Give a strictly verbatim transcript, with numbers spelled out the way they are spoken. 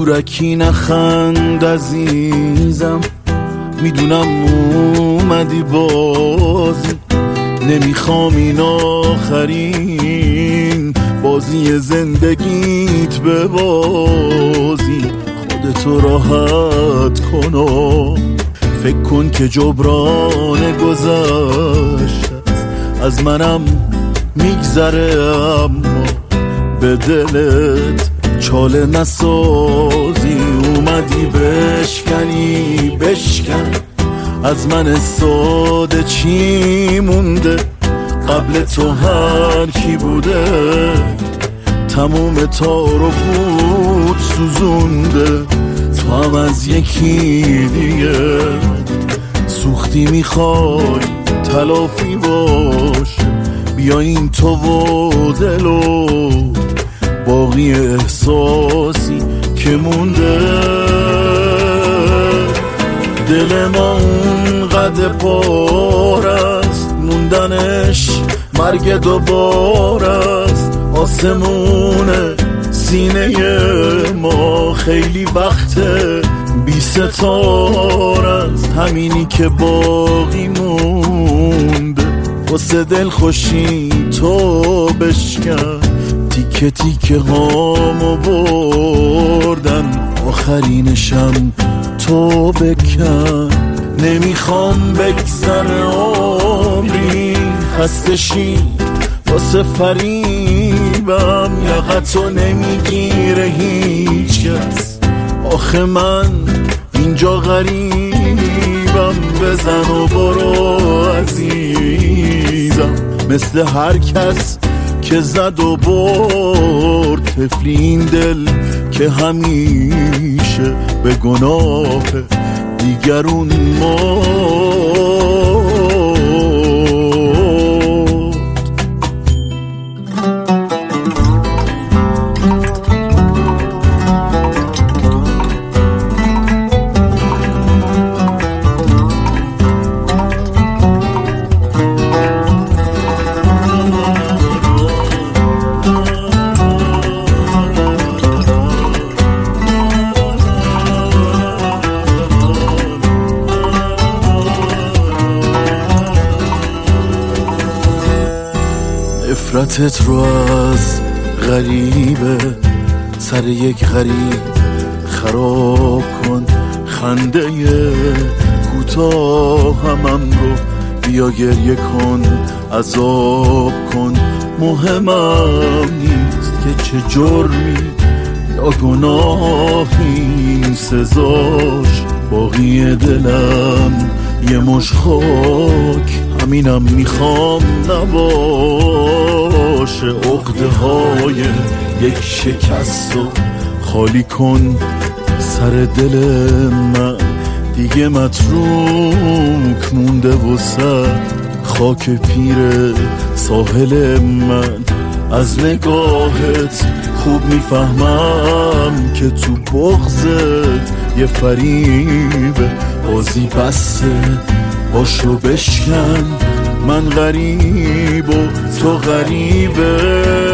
زورکی نخند عزیزم، میدونم اومدی بازی، نمیخوام این آخرین بازی زندگیت ببازی. خودتو راحت کن و فکر کن که جبران گذشته از منم میگذره، اما به دلت چاله نسازی. اومدی بشکنی بشکن، از من ساده چی مونده؟ قبل تو هر کی بوده تموم تار و بود سوزونده. تو هم از یکی دیگه سوختی، میخوای تلافی باش. بیا این تو و دل و باقی احساسی که مونده. دل ما اون قد پار است، موندنش مرگ دوبار است. آسمون سینه ما خیلی وقت بی ستار است. همینی که باقی مونده واسه دل خوشی تو بشکن. تیکه تیکه هامو بردن، آخرینشم تو بکن. نمیخوام بگذر عمری خستشی واسه فریبم، یقتو نمیگیره هیچ کس. آخه من اینجا غریبم، بزن و برو عزیزم. مثل هر کس که زد و برد، طفلی این دل که همیشه به گناه دیگرون مرد. نفرتت رو از غریبه سر یک غریب خراب کن. خنده کوتاه همم رو بیا گریه کن، عذاب کن. مهمم نیست که چه جرمی یا گناهی سزاش. باقی دلم یه مش خاک، همینم میخوام نباشه. عقده های یک شکست و خالی کن سر دل من. دیگه متروک مونده وسط خاک پیر ساحل من. از نگاهت خوب میفهمم که تو بغضت یه فریبه. بازی بسته باشو بشکن، من غریب و تو غریبه.